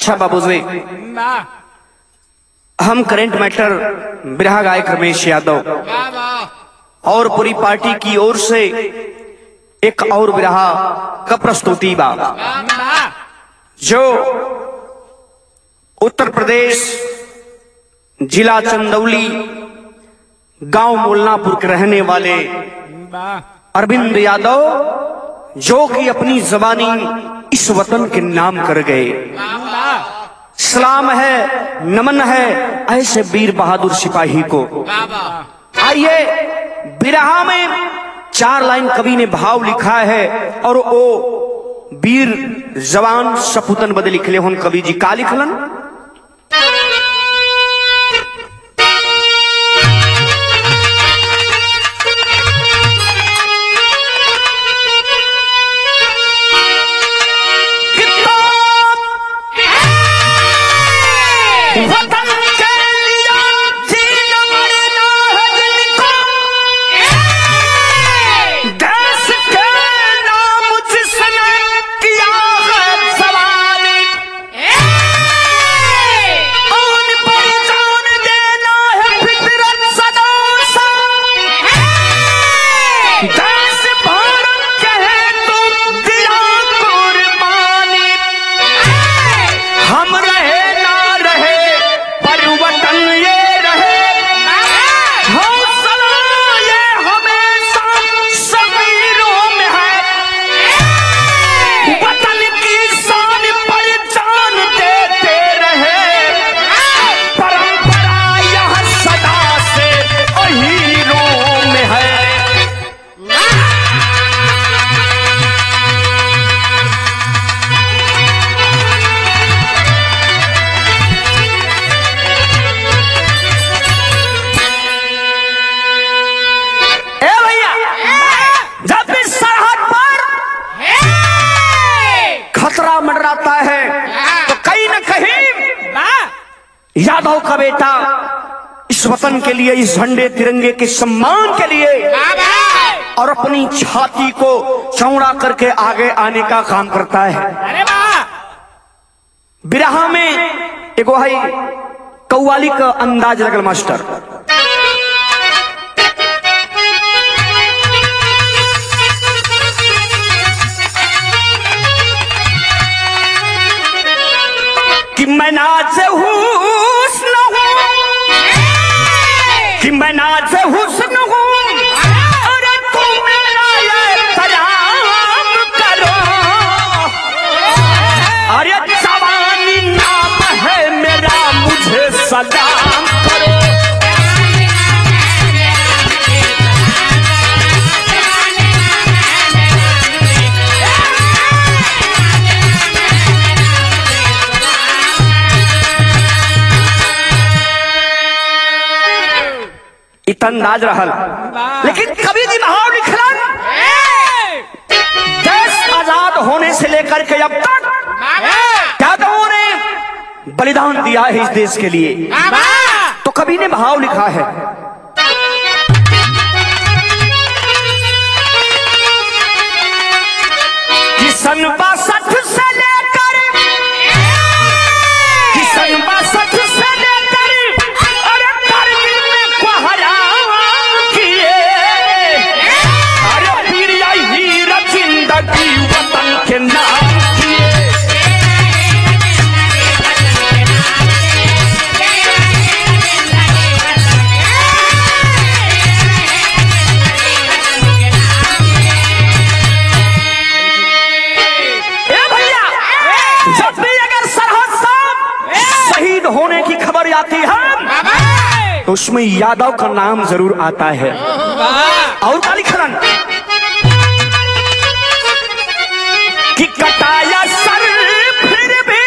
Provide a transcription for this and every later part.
अच्छा बाबूजी, हम करेंट मैटर बिरहा गायक रमेश यादव और पूरी पार्टी की ओर से एक और बिरहा का प्रस्तुति बा जो उत्तर प्रदेश जिला चंदौली गांव मोलनापुर के रहने वाले अरविंद यादव, जो कि अपनी जबानी इस वतन के नाम कर गए। सलाम है, नमन है ऐसे वीर बहादुर सिपाही को। आइए, बिरहा में 4 लाइन कवि ने भाव लिखा है और वो वीर जवान सपूतन बदे लिखले होन कवि जी। का लिखलन? मंडराता है तो कहीं न कहीं यादव का बेटा इस वतन के लिए, इस झंडे तिरंगे के सम्मान के लिए और अपनी छाती को चौड़ा करके आगे आने का काम करता है। बिरहा में एगो है कव्वाली का अंदाज लगल मास्टर। कि मैं नाज़ हुस्न हूँ, कि मैं नाज़ हुस्न हूँ, अरे तुम मेरा ये सलाम करो, अरे जवानी नाम है मेरा मुझे सलाम करो। इतना अंदाज रहल, लेकिन कभी भी भाव लिखलन देश आजाद होने से लेकर के अब तक यादवों ने बलिदान दिया है इस देश के लिए। तो कवि ने भाव लिखा है कि सन 62 से लेकर, कि सन 62 से लेकर अरे कारगिल में कोहराम किए, अरे वीर हीर जिंदगी वतन के नाम किए। होने की खबर आती है तो उसमें यादव का नाम जरूर आता है। और क्या लिखलन कि कटाया सर फिर भी,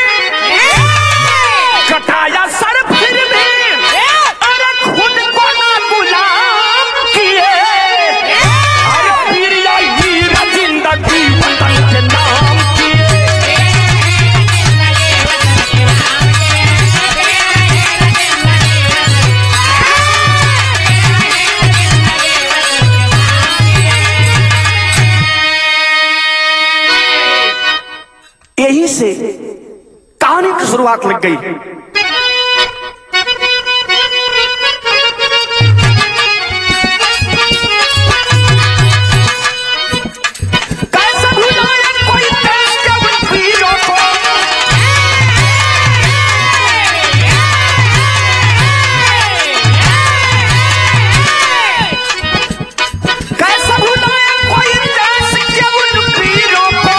कटाया सर फिर भी अरे खुद को ना गुलाम किए, अरे वीर हीर जिंदगी वतन के नाम किए। शुरुआत लग गई। कैसे भुलाए कोई देश के उन वीरों को, कैसे भुलाए कोई देश के उन वीरों को,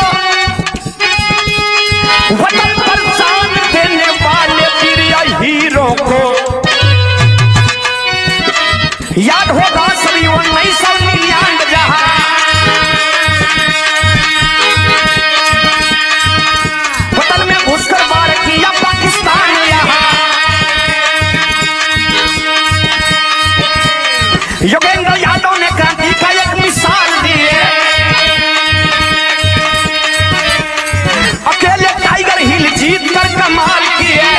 वतन पर जान देने वाले वीर हीरों को। याद होगा सभी 1999 जहां वतन में घुसकर वार किया पाकिस्तान यहां। योगेंद्र यादव ने क्रांति का एक मिसाल दी है। अकेले टाइगर हिल जीत कर कमाल की है।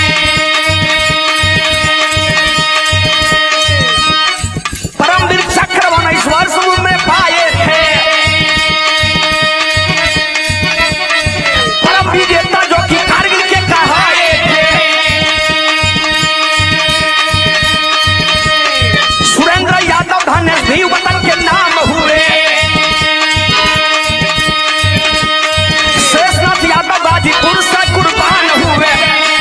परमवीर चक्र 19 वर्ष में पाए थे। परम विजेता जो कि कारगिल के कहाए थे। सुरेंद्र यादव धनेश भी वतन के नाम हुए। शेषनाथ यादव गाजीपुर से कुर्बान हुए।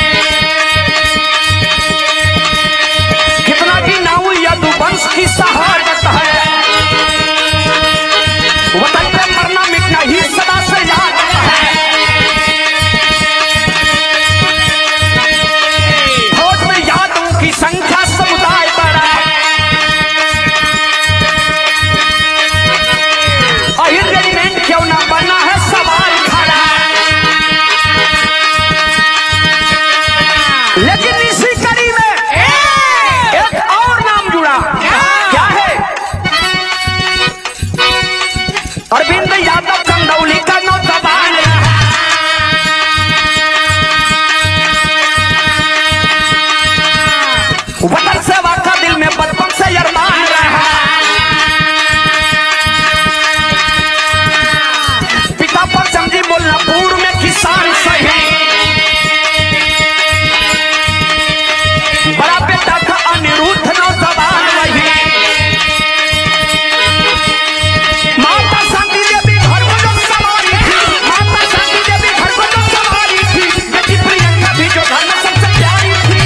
कितना की नाऊ यदुवंश की शहादत है। वतन पे मरना मिटना ही सदा से याद है। फौज में यादों की संख्या समुदाय बढ़ा। अहिर रेजिमेंट क्यों ना बना है सवाल खड़ा। लेकिन इसी कड़ी में एक और नाम जुड़ा। क्या है? अरविंद यादव चंदौली का नौजवान रहा। वतन सेवा का दिल में बचपन से अरमान रहा। पिता पर समझी बोलना पूर्व में किसान सही। बड़ा बेटा था अनिरुद्ध नौजवान वही। माता शांति देवी घर को जो संभाली थी। माता शांति देवी घर को जो संभाली थी। बेटी प्रियंका भी जो घर में सबसे प्यारी थी।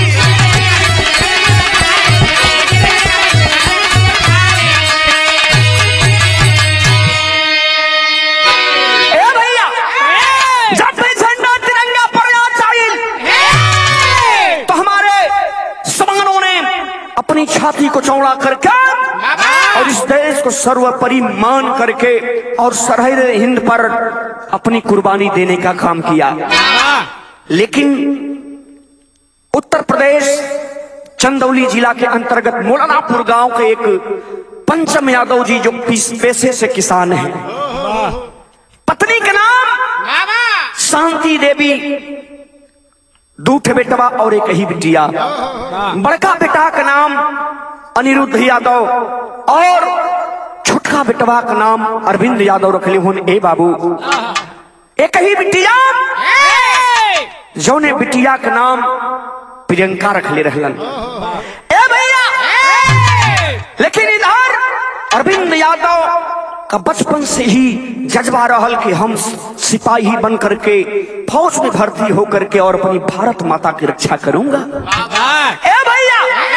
ए भैया, जब भी झंडा तिरंगा पर आ चाहिए तो हमारे सवानों ने अपनी छाती को चौड़ा करके और इस देश को सर्वोपरि मान करके और सरहद हिंद पर अपनी कुर्बानी देने का काम किया। लेकिन उत्तर प्रदेश चंदौली जिला के अंतर्गत मौलानापुर गांव के एक पंचम यादव जी जो पेशे से किसान हैं। पत्नी का नाम शांति देवी, दूठे बेटवा और एक ही बिटिया। बड़का बेटा का नाम अनिरुद्ध यादव और छोटका बेटवा का नाम अरविंद यादव रखले होन। ए बाबू, एक ही बिटिया जौने बिटिया का नाम प्रियंका रखले रहलन। ए भैया, लेकिन इधर अरविंद यादव का बचपन से ही जज्बा रहल कि हम सिपाही बन करके फौज में भर्ती होकर के और अपनी भारत माता की रक्षा करूंगा। ए भैया,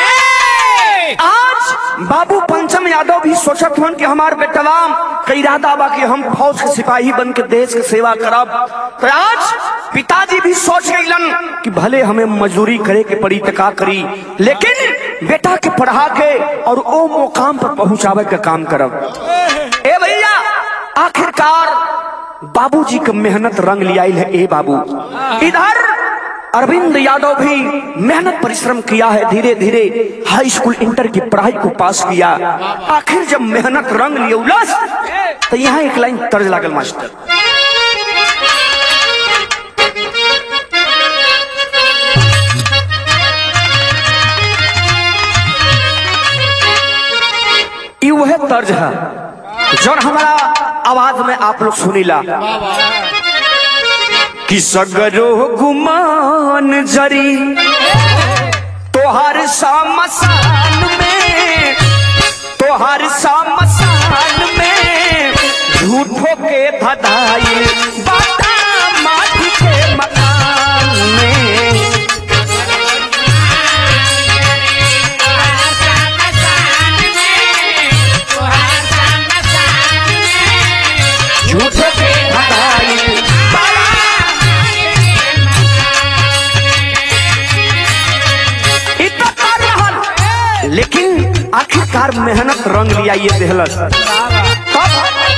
आज बाबू पंचम यादव भी सोचत हन कि हमार बेटवा का इरादा बा कि हम फौज के सिपाही बन के देश की सेवा करब। तो आज पिताजी भी सोच गईलन कि भले हमें मजदूरी करे के पड़ी तो का करी, लेकिन बेटा के पढ़ा के और ओ मुकाम पर पहुंचावे का काम करब। ए भैया, आखिरकार बाबूजी का मेहनत रंग लिया है। ए बाबू, इधर अरविंद यादव भी मेहनत परिश्रम किया है। धीरे धीरे हाई स्कूल इंटर की पढ़ाई को पास किया। आखिर जब मेहनत रंग लिया उल्लास, तो यहाँ एक लाइन तर्ज लागल मास्टर। ये वह तर्ज है जो हमारा आवाज में आप लोग सुनीला कि सगरो गुमान जरी तोहर सामसान में, तोहर सामसान में झूठों के धधाई बाटा माटी के मकान में। झूठों के धधाई लेकिन आखिरकार मेहनत रंग लिया ये देहलस। तब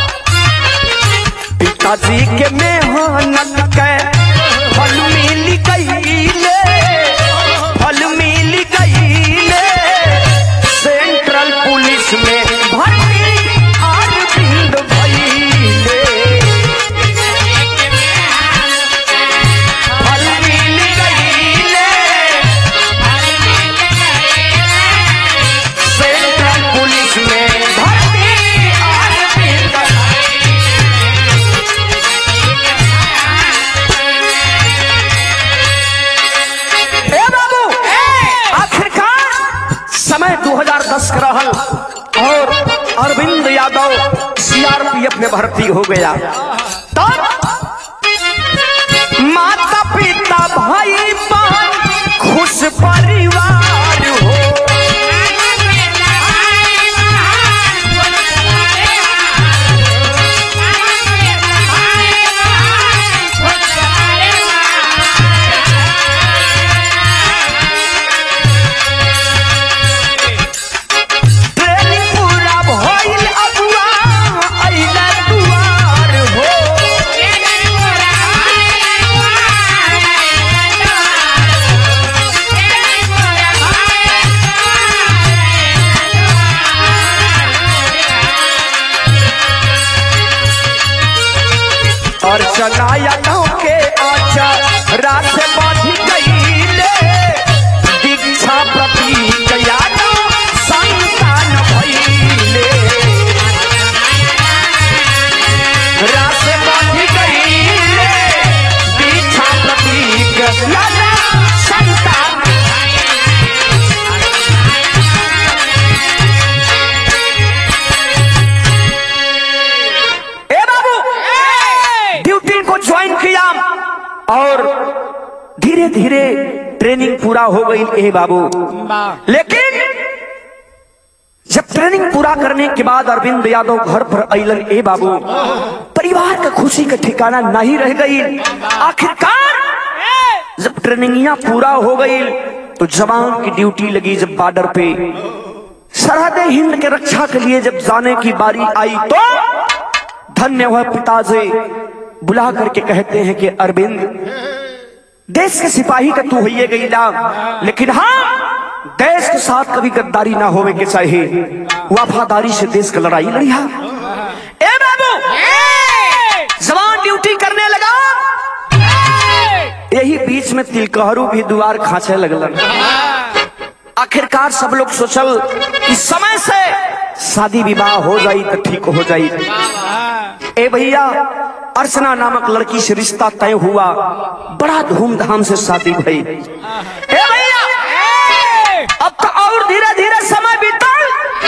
पिताजी के मेहनत के फल मिल गईले, फल मिल गईले सेंट्रल पुलिस में भर्ती अरविंद भइले। फल मिल गईले सेंट्रल पुलिस में भर्ती अरविंद। ए बाबू आखिरकार समय 2010 का रहल और अरविंद यादव सीआरपीएफ में भर्ती हो गया। तब माता पिता भाई बहन खुश परिवार हो। और चलाया गाँव के आचा रात से बढ़ गईले दीक्षा प्रतीक यादव संतान भइले। रात से बढ़ गईले दीक्षा प्रतीक यादव संतान। ए बाबू ड्यूटी को ज्वाइन किया और धीरे धीरे ट्रेनिंग पूरा हो गई। ए बाबू लेकिन जब ट्रेनिंग पूरा करने के बाद अरविंद यादव घर पर अइलन। ए बाबू परिवार का खुशी का ठिकाना नहीं रह गई। आखिरकार जब ट्रेनिंग पूरा हो गई तो जवान की ड्यूटी लगी। जब बॉर्डर पे सरहद हिंद के रक्षा के लिए जब जाने की बारी आई तो धन्य हुआ पिताजी बुला करके कहते हैं कि अरविंद देश के सिपाही का तू होइए गई ना, लेकिन हाँ देश के साथ कभी गद्दारी ना होवे के चाहिए, वफादारी से देश का लड़ाई लड़िया। ए बाबू जवान ड्यूटी करने लगा। यही बीच में तिलकहरू भी दुआर खांचे लगलन। आखिरकार सब लोग सोचल कि समय से शादी विवाह हो जाई तो ठीक हो जाई। ए भैया अर्चना नामक लड़की से रिश्ता तय हुआ, बड़ा धूमधाम से शादी भई। ए भैया अब तो और धीरे धीरे समय बीतल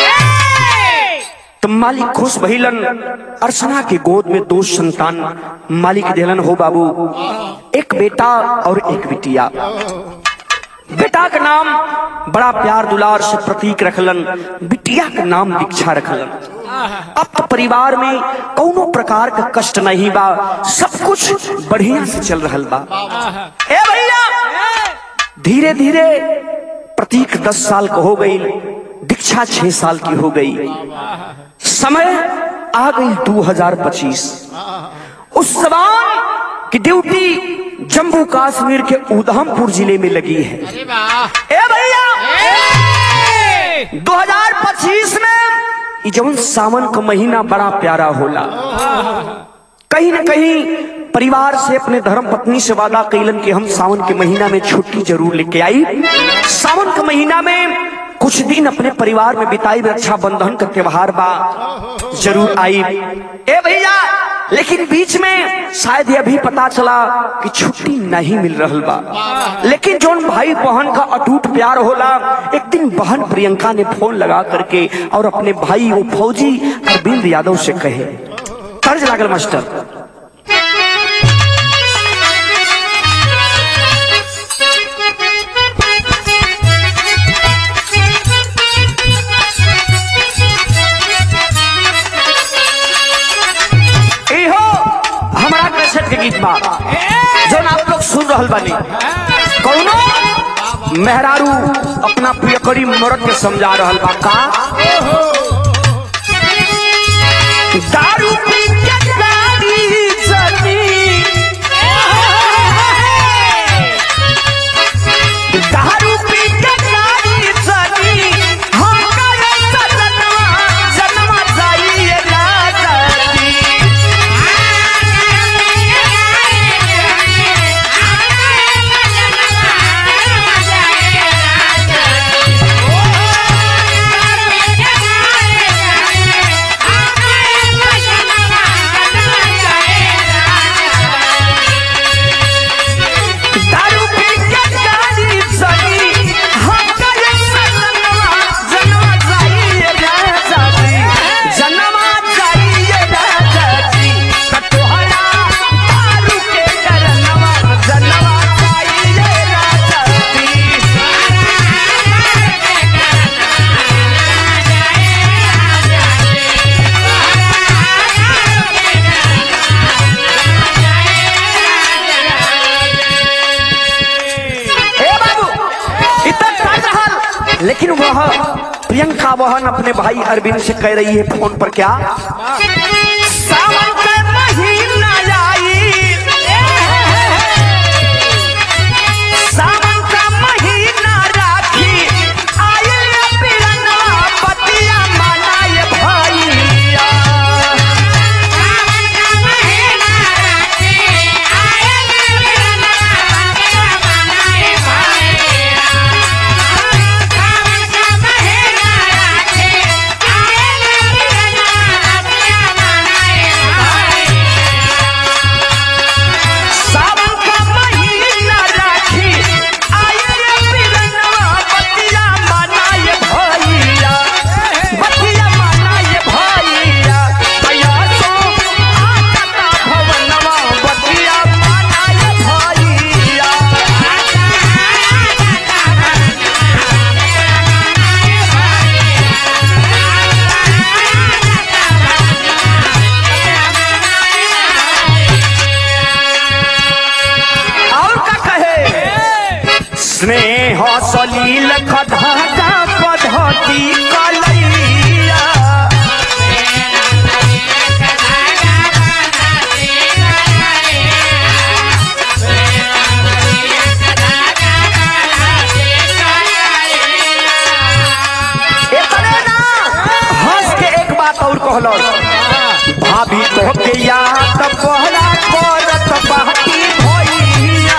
तो मालिक खुश भइलन। अर्चना के गोद में 2 संतान मालिक देलन हो बाबू, एक बेटा और एक बिटिया। बेटा का नाम बड़ा प्यार दुलार से प्रतीक रखलन, बिटिया का नाम दीक्षा रखलन। अब तो परिवार में कोनो प्रकार का कष्ट नहीं बा, सब कुछ बढ़िया से चल रहल बा। ए भैया धीरे धीरे प्रतीक 10 साल का हो गई, दीक्षा 6 साल की हो गई। समय आ गई 2025। उस जवान की ड्यूटी जम्मू कश्मीर के उधमपुर जिले में लगी है। ए भैया 2025 में जवन सावन का महीना बड़ा प्यारा होला। कहीं न कहीं परिवार से अपने धर्म पत्नी से वादा कैलन कि हम सावन के महीना में छुट्टी जरूर लेके आई। सावन के महीना में कुछ दिन अपने परिवार में बिताई, रक्षाबंधन का त्योहार बा, जरूर आई ए भैया। लेकिन बीच में शायद ये भी पता चला कि छुट्टी नहीं मिल रहा बा। लेकिन जोन भाई बहन का अटूट प्यार होला, एक दिन बहन प्रियंका ने फोन लगा करके और अपने भाई वो फौजी अरविंद यादव से कहे, तर्ज लागल मास्टर। के गीत बा जो आप लोग सुन रहल बानी, कौनो मेहरारू अपना प्रियकरी मर्द के समझा रहल बा का, दारू पी के गाड़ी चली, दारू पी के गाड़ी चली, हम करे सजनवा जनवा जाइए राजा जी। लेकिन वह प्रियंका बहन अपने भाई अरविंद से कह रही है फोन पर, क्या सावन का महीना आई, सावन का महीना राखी आयल पिरनवा पतिया मनाए भैया, सावन का महीना राखी आयल पिरनवा पतिया मनाए भैया, स्नेह सलील कधाटा पद्धति कलैया, हंस के एक बात और कहलो, भाभी तो के याद पहला करत बाटी भैया,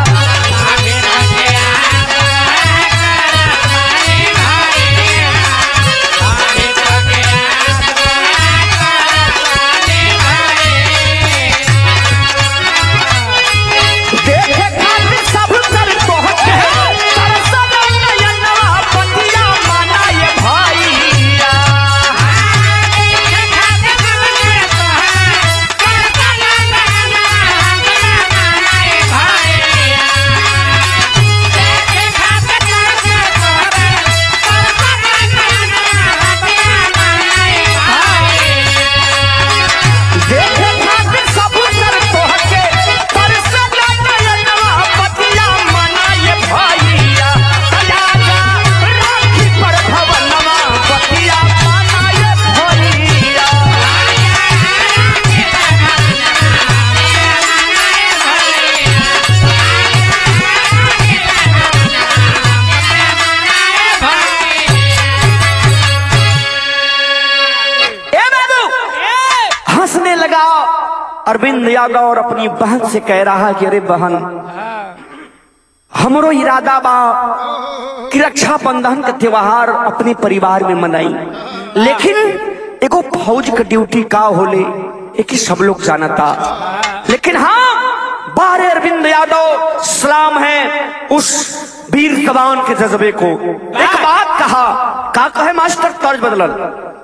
अरविंद यादव और अपनी बहन से कह रहा कि अरे बहन, हमरो इरादा बा कि रक्षाबंधन का त्योहार अपने परिवार में मनाई, लेकिन एगो फौज का ड्यूटी का होले एक ही सब लोग जाना था। लेकिन हाँ, बारे अरविंद यादव सलाम है उस वीर जवान के जज्बे को। एक बात कहा, का कहे मास्टर, तर्ज बदलल।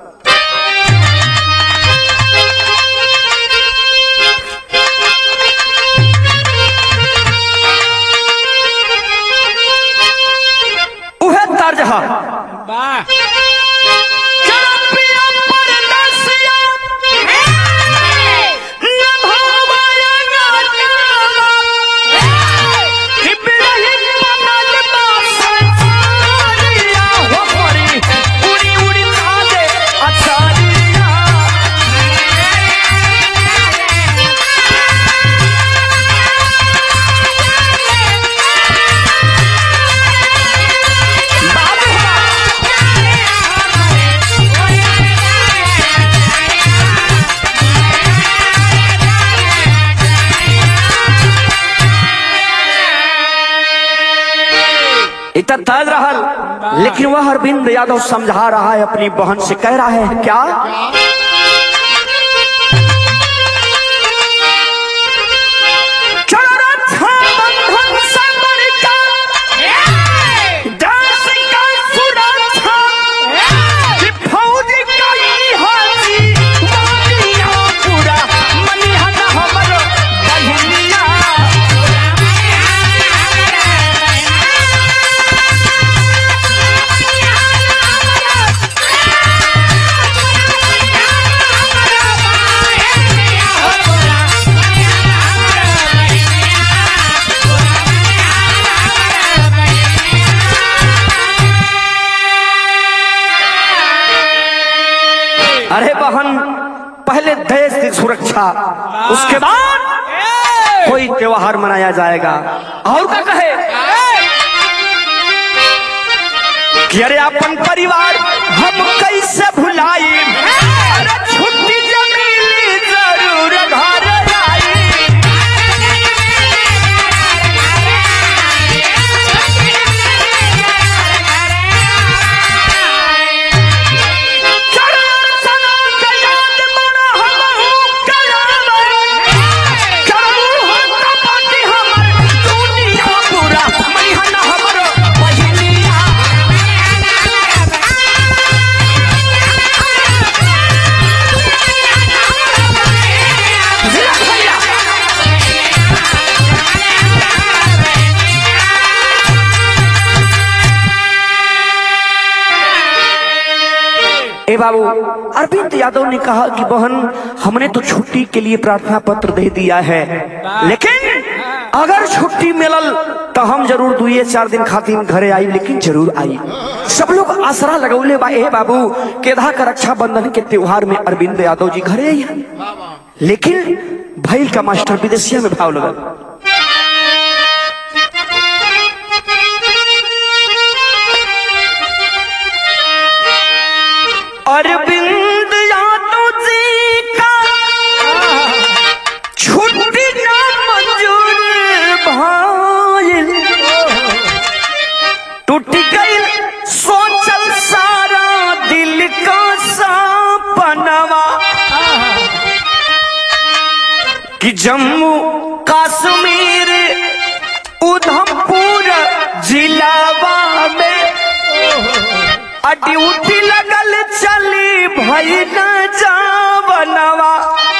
उहे तर्ज हा, इतना तर्ज रहल। लेकिन वह अरविंद यादव समझा रहा है अपनी बहन से, कह रहा है क्या, अरे बहन, पहले देश की सुरक्षा, उसके बाद कोई त्योहार मनाया जाएगा। और क्या कहे कि अरे अपन परिवार हम कैसे भुलाई, अरे छुट्टी जमीली जरूर घर आई। ए बाबू, अरविंद यादव ने कहा कि बहन, हमने तो छुट्टी के लिए प्रार्थना पत्र दे दिया है, लेकिन अगर छुट्टी मिलल तो हम जरूर 2-4 दिन खातिर घरे आई, लेकिन जरूर आई। सब लोग आसरा लगौले बा ए बाबू, केधा का रक्षाबंधन के त्योहार में अरविंद यादव जी घरे आई है। लेकिन भैल का मास्टर विदेशिया में भाव लगा, अरविंद यादव जी का छुट्टी ना मंजूर भाईल, टूट गई सोचल सारा दिल का सपनवा कि जम्मू कश्मीर उधमपुर जिलावा में ड्यूटी लगल चली भई न जावनवा।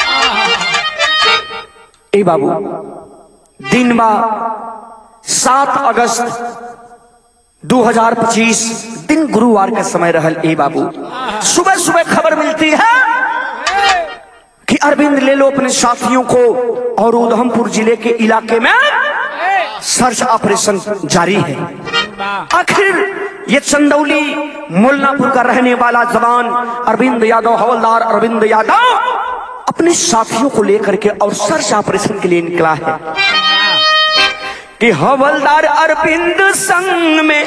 ए बाबू, दिन बा 7 अगस्त 2025, दिन गुरुवार का समय रहल। ए बाबू, सुबह सुबह खबर मिलती है कि अरविंद ले लो अपने साथियों को और उधमपुर जिले के इलाके में सर्च ऑपरेशन जारी है। आखिर ये चंदौली मोलनापुर का रहने वाला जवान अरविंद यादव, हवलदार अरविंद यादव अपने साथियों को लेकर के और सर्च ऑपरेशन के लिए निकला है कि हवलदार अरविंद संग में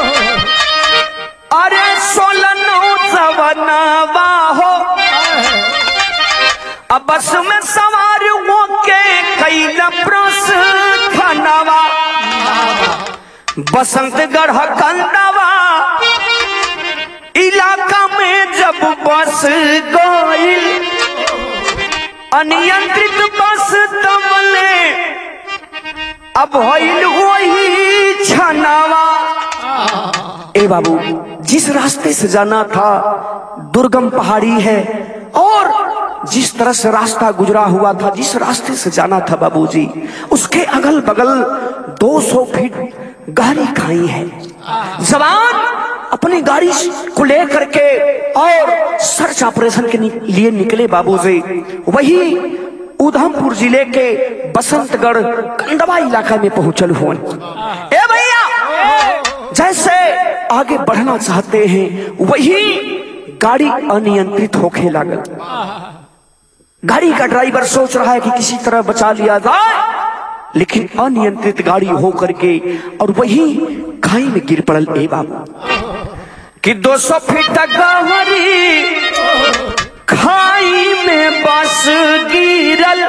अरे 16 नौजवानवा हो, अब बस में सवार हो के कई प्रस्थानवा बसंतगढ़ कंदवा इलाका में जब बस गइल, अनियंत्रित बस दमले अब होइल वही छनावा। ए बाबू, जिस रास्ते से जाना था दुर्गम पहाड़ी है, और जिस तरह से रास्ता गुजरा हुआ था, जिस रास्ते से जाना था बाबूजी, उसके अगल बगल 200 फीट गहरी खाई है। जवान अपनी गाड़ी को लेकर के और सर्च ऑपरेशन के लिए निकले बाबूजी। वही उधमपुर जिले के बसंतगढ़ कंदवा इलाका में पहुंचल हुए। ए भैया, जैसे आगे बढ़ना चाहते हैं वही गाड़ी अनियंत्रित होके लागल। गाड़ी का ड्राइवर सोच रहा है कि किसी तरह बचा लिया जाए, लेकिन अनियंत्रित गाड़ी होकर के और वही खाई में गिर पड़ल। ए बाबू, कि 200 फीट गहरी खाई में बस गिरल,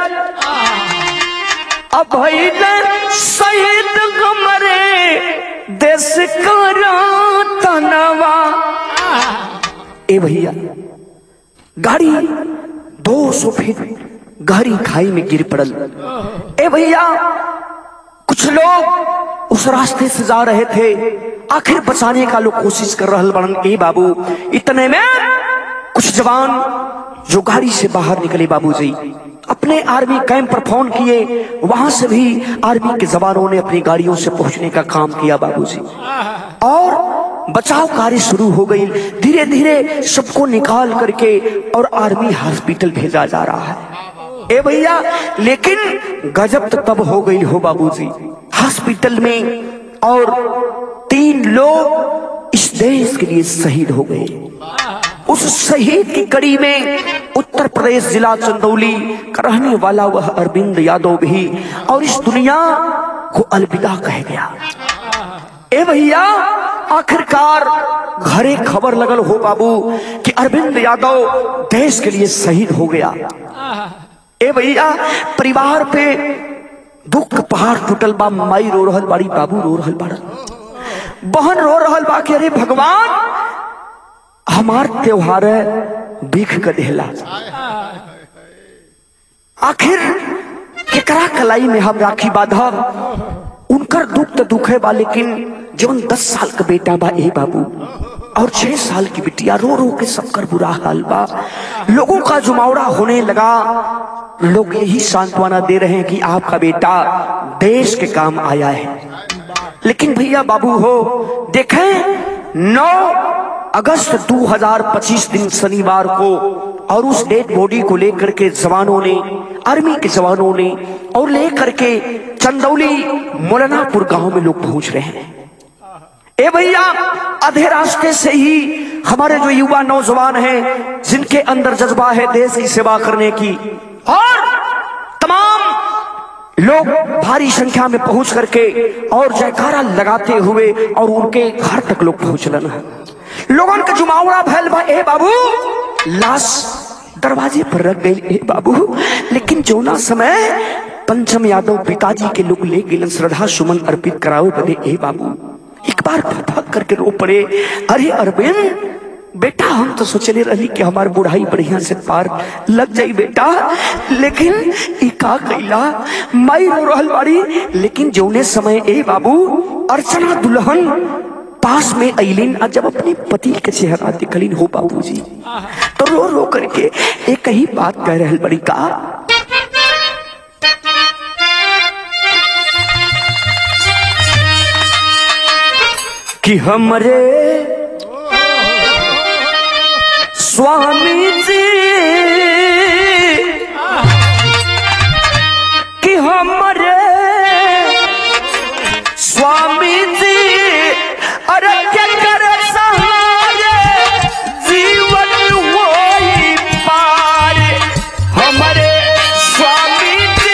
अब शहीद हमारे देश का तनवा। ए भैया, गाड़ी 200 फीट गहरी खाई में गिर पड़ल। ए भैया, कुछ लोग उस रास्ते से जा रहे थे, आखिर बचाने का लोग कोशिश कर रहे बड़न। ए बाबू, इतने में कुछ जवान जो गाड़ी से बाहर निकले बाबूजी, अपने आर्मी कैंप पर फोन किए, वहां से भी आर्मी के जवानों ने अपनी गाड़ियों से पहुंचने का काम किया बाबूजी, और बचाव कार्य शुरू हो गई। धीरे धीरे सबको निकाल करके और आर्मी हॉस्पिटल भेजा जा रहा है। ए भैया, लेकिन गजब तो तब हो गई हो बाबूजी हॉस्पिटल में, और 3 लोग इस देश के लिए शहीद हो गए। उस शहीद की कड़ी में उत्तर प्रदेश जिला चंदौली का रहने वाला वह अरविंद यादव भी और इस दुनिया को अलविदा कह गया। ए भैया, आखिरकार घरे खबर लगल हो बाबू कि अरविंद यादव देश के लिए शहीद हो गया। ए भैया, परिवार पे दुख का पहाड़ टूटल बा। माई रो रहल बाड़ी, बाबू रो रहल बाड़ा, बहन रो रहल बा कि अरे भगवान, हमार त्योहार भीख का देहला, आखिर केकरा कलाई में हम राखी बांधब। उनकर दुख तो दुख है बा, लेकिन जीवन 10 साल का बेटा बा ए बाबू और 6 साल की बिटिया, रो रो के सबकर बुरा हाल बा। लोगों का जुमावड़ा होने लगा। लोग यही सांत्वना दे रहे हैं कि आपका बेटा देश के काम आया है। लेकिन भैया बाबू हो, देखें 9 अगस्त 2025 दिन शनिवार को, और उस डेड बॉडी को लेकर के जवानों ने, आर्मी के जवानों ने, और लेकर के चंदौली मौलानापुर गांव में लोग पहुंच रहे हैं। ए भैया, आधे रास्ते से ही हमारे जो युवा नौजवान हैं, जिनके अंदर जज्बा है देश की सेवा करने की, और तमाम लोग भारी संख्या में पहुंच करके और जयकारा लगाते हुए और उनके घर तक लोग पहुंचलन है। लोगों का जुमावड़ा भैल बा। ए बाबू, लाश दरवाजे पर रख गई ए बाबू, लेकिन जोना समय पंचम यादव पिताजी के लोग ले गए श्रद्धा सुमन अर्पित करावे बने। ए बाबू, एक बार फक करके रो पड़े, अरे अरविंद बेटा, हम तो सोचले रही कि हमार बुढ़ाई बढ़िया से पार लग जाई बेटा, लेकिन ई का कैला। माई रो रहल बाड़ी, लेकिन जौने समय ए बाबू अर्चना दुल्हन पास में अइलिन, जब अपने पति के चेहरा दिखलिन हो बाबूजी, तो रो रो करके एक ही बात कह रहल बड़ी का, कि हमरे स्वामी जी, कि हमरे स्वामी जी, अरे क्या करे सहारे जीवन वही पार, हमारे स्वामी जी।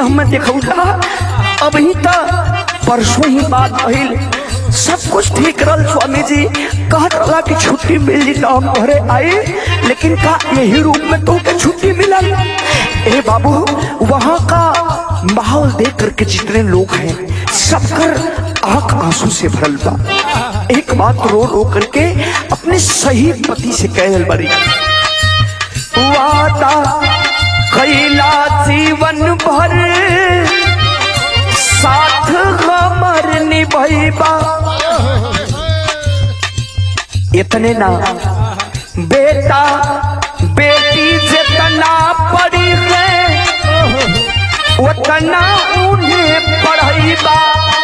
हमें देखौला अभी तक परसों ही बात भइल, सब कुछ ठीक रहल। स्वामी जी कहत रहा कि छुट्टी मिल जी तो हम घरे आए, लेकिन का यही रूप में तो के छुट्टी मिलल। ए बाबू वहां का माहौल देख करके जितने लोग हैं सबकर आंख आंसू से भरल बा। एक बात रो रो करके अपने सही पति से कहल बड़ी, वादा कैला जीवन भर साथ हमर निभैबा, इतने ना बेटा बेटी जितना पढ़ी है उतना उन्हें पढ़ैबा।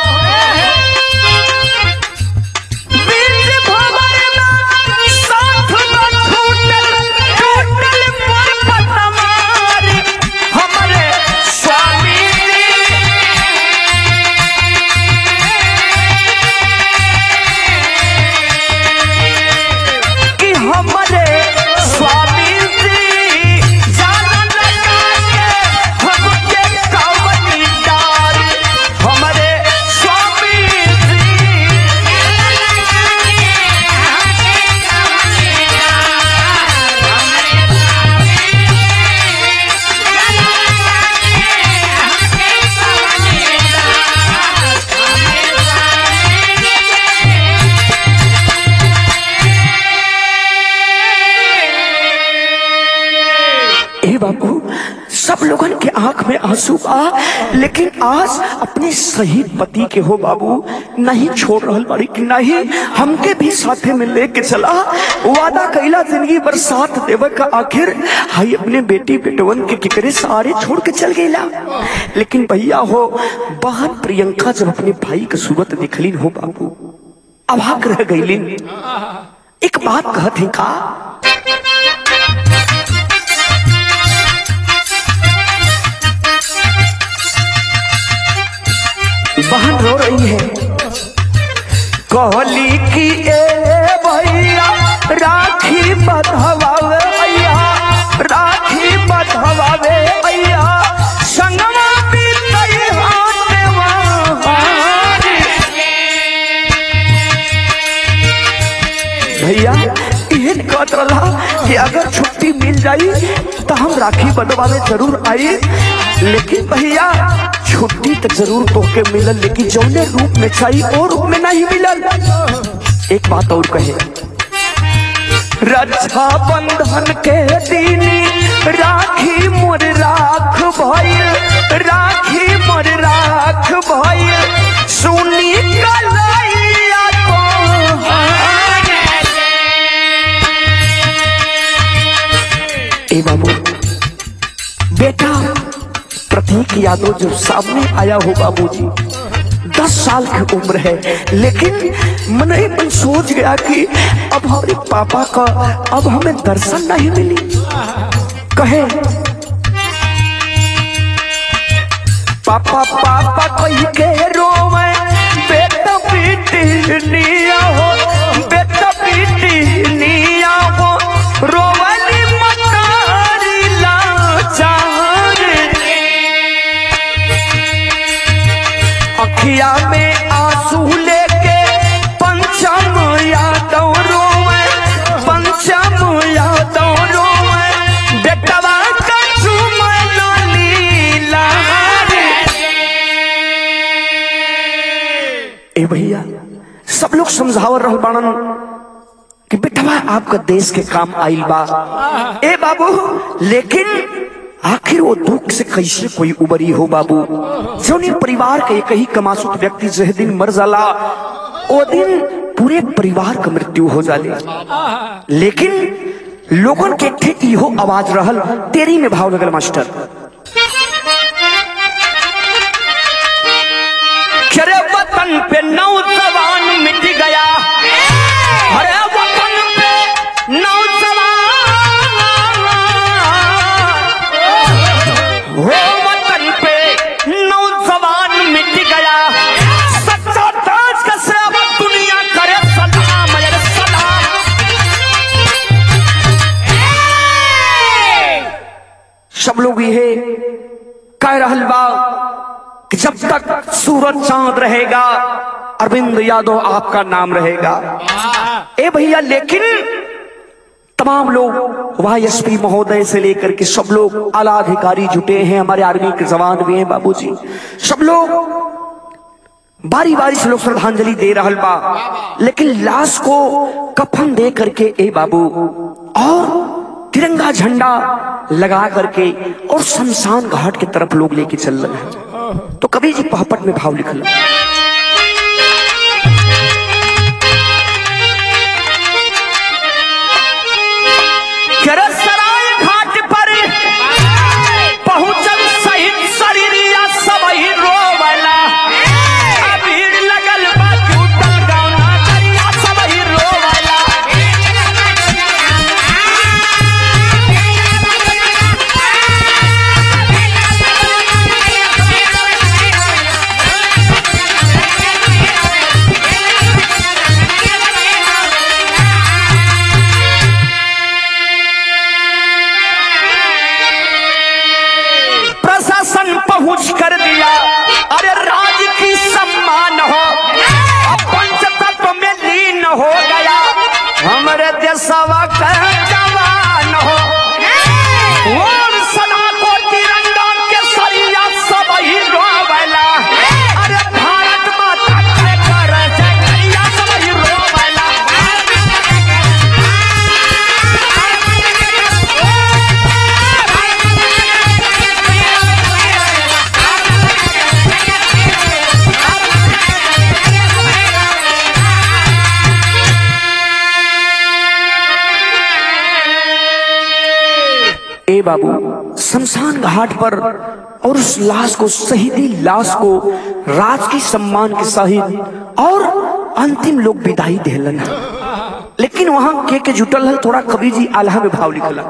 बाबू सब लोगन के आंख में आंसू बा, लेकिन आज अपने सही पति के हो बाबू नहीं छोड़ रहल बाड़ी कि नहीं हमके भी साथे में लेके चला। वादा कैला जिंदगी भर साथ देवे का, आखिर हाई अपने बेटी बेटवन के किकरे सारे छोड़ के चल गईला। लेकिन भैया हो बहन प्रियंका जब अपने भाई की सूरत देखली हो बाबू अभाग रह गईली। एक बात कहत है का, बहन रो रही है, कहली कि ए भैया राखी बंधवावे भैया, राखी बंधवावे भैया, संगवा बीतई हाथवा। भैया यह कहत रहा कि अगर छुट्टी मिल जाई तो हम राखी बंधवावे जरूर आई, लेकिन भैया छुट्टी तो जरूर तोके मिलल, लेकिन जौने रूप में चाहिए और रूप में नहीं मिलल। एक बात और कहे, रक्षा बंधन के दिन राखी मोर राख भइल, राखी मोर राख भइल, सुनी कलैया ए बाबू बेटा प्रतीक यादव जब सामने आया हो बाबूजी, 10 साल की उम्र है, लेकिन मन ही मन सोच गया कि अब हमारे पापा का अब हमें दर्शन नहीं मिली। कहे पापा पापा कही के रोवे, बेटा बेटी निया हो, बेटा बेटी निया हो, रोवली मतारी लाचार, अखिया में आंसू लेके पंचम यादव रोवे, पंचम यादव रोवे, बेटवा का चुमन लीला। ए भैया सब लोग समझावर रह बाणन कि बेटवा आपका देश के काम आइल बा। ए बाबू लेकिन आखिर वो दुख से कैसे कोई उबरी हो बाबू, जो परिवार के एक ही कमासुत व्यक्ति जह दिन मर जाला ओ दिन पूरे परिवार का मृत्यु हो जाले। लेकिन लोगन के ठीक इहो आवाज रहल, तेरी में भाव लगल मास्टर, अरे वतन पे नौजवान मिट गया, अरे वतन पे नौजवान, वो वतन पे नौजवान मिट गया, सच्चा ताज का सेवा दुनिया करे सलाम, अरे सलाम। सब लोग ये कि जब तक सूरज चांद रहेगा अरविंद यादव आपका नाम रहेगा। ए भैया, लेकिन तमाम लोग वाईएसपी महोदय से लेकर के सब लोग आला अधिकारी जुटे हैं, हमारे आर्मी के जवान भी हैं बाबूजी, सब लोग बारी बारी से लोग श्रद्धांजलि दे रहल बा। लेकिन लाश को कफन दे करके ए बाबू और तिरंगा झंडा लगा करके और शमशान घाट की तरफ लोग लेके चल रहे हैं। तो कवि जी पोहपट में भाव लिखल, सराय घाट पर पहुंचल सहित शरीरिया सबही रोवला, भीड़ लगल बा जुटल गाना करिया सबही रोवला। पहुंच कर दिया, अरे राज की सम्मान हो, पंचतत्व में लीन हो गया, हमारे देशवा का जवान हो, और सना को तिरंगा के सरिया सब ही रोवला, अरे भारत माता के कर जगैया सब ही रोवला। ए बाबू, शमशान घाट पर और उस लाश को, शहीदी लाश को राज की सम्मान के सहित और अंतिम लोग विदाई देलन है। लेकिन वहां के जुटल है, थोड़ा कवि जी आल्हा में भाव लिखला,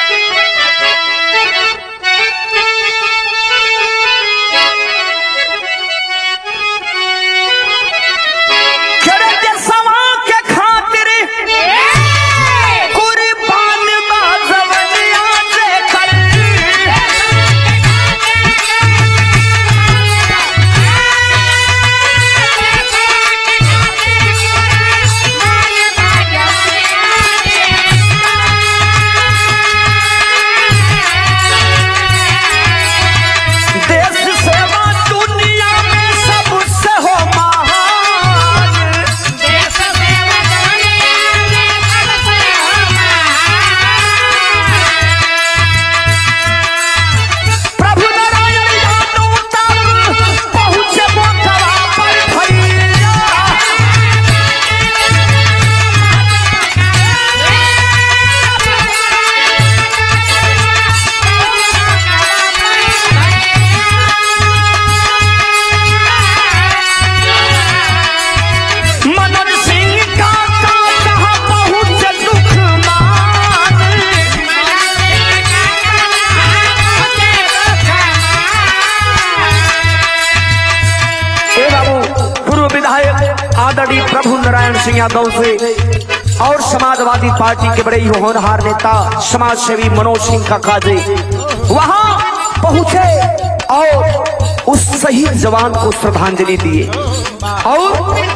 आदरणीय प्रभु नारायण सिंह यादव से और समाजवादी पार्टी के बड़े होनहार नेता समाज सेवी मनोज सिंह काका जी वहां पहुंचे और उस शहीद जवान को श्रद्धांजलि दिए। और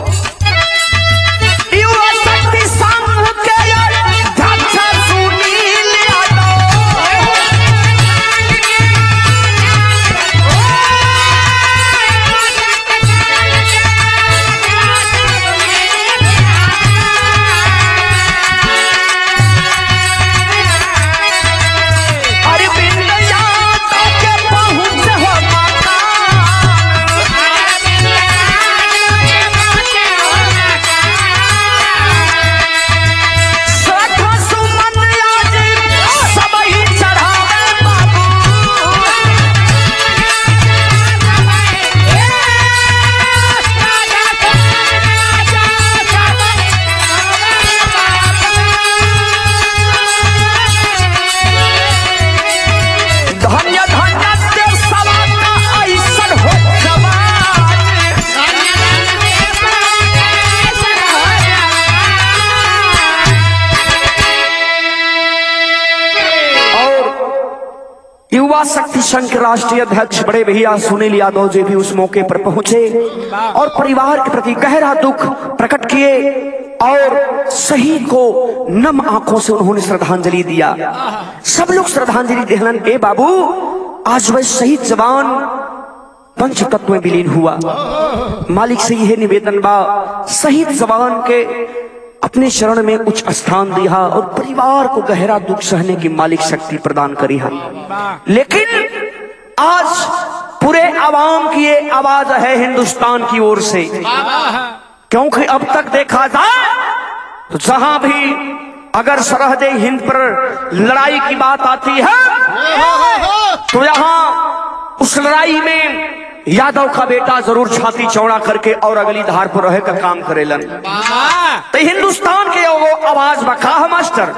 युवा शक्ति संघ के राष्ट्रीय अध्यक्ष बड़े भैया सुनील यादव जी भी उस मौके पर पहुंचे और परिवार के प्रति गहरा दुख प्रकट किए और शहीद को नम आंखों से उन्होंने श्रद्धांजलि दिया। सब लोग श्रद्धांजलि देहलन। ए बाबू, आज वह शहीद जवान पंच तत्व में विलीन हुआ। मालिक से यह निवेदन बा, शहीद जवान के अपने शरण में उच्च स्थान दिया और परिवार को गहरा दुख सहने की मालिक शक्ति प्रदान करी है। लेकिन आज पूरे आवाम की ये आवाज है हिंदुस्तान की ओर से, क्योंकि अब तक देखा जाए तो जहां भी अगर सरहद हिंद पर लड़ाई की बात आती है तो यहां उस लड़ाई में यादव का बेटा जरूर छाती चौड़ा करके और अगली धार पर रहे का काम करेलन। तो हिंदुस्तान के वो आवाज बका है मास्टर।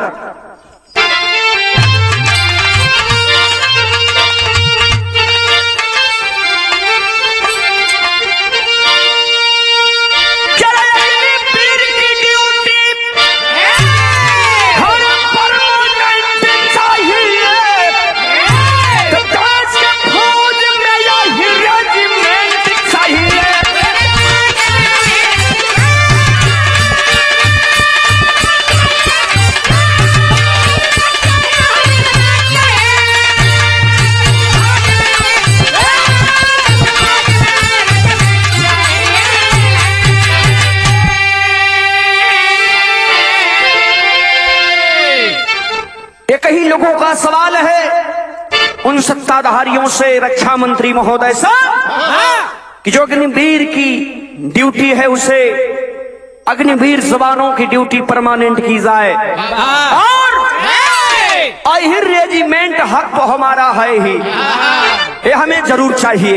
कई लोगों का सवाल है उन सत्ताधारियों से, रक्षा मंत्री महोदय से, कि जो अग्निवीर की ड्यूटी है उसे अग्निवीर जवानों की ड्यूटी परमानेंट की जाए और अहिर रेजिमेंट हक तो हमारा है ही, ये हमें जरूर चाहिए।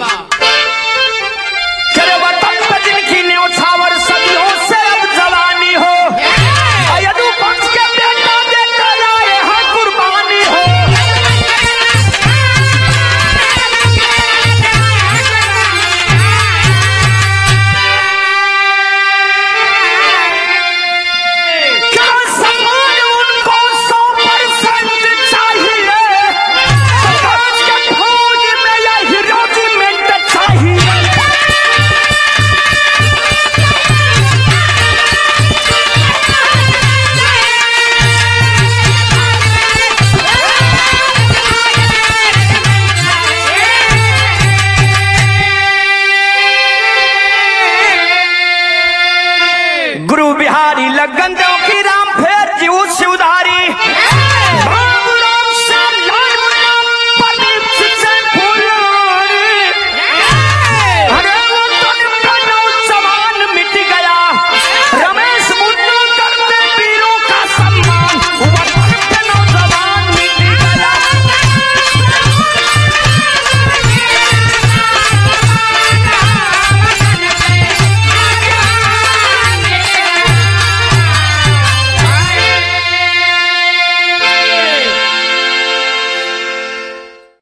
चलो वतन पर जिनकी न्योछावर सदियों से अब जवानी हो, यदु पक्ष के बेटा देकर आए हैं कुर्बानी हो। क्या सम्मान उनको 100% चाहिए, समाज के फौज में यही रेजिमेंट चाहिए। गुरु बिहारी लगन देव की राम फेर जीव शिवदाय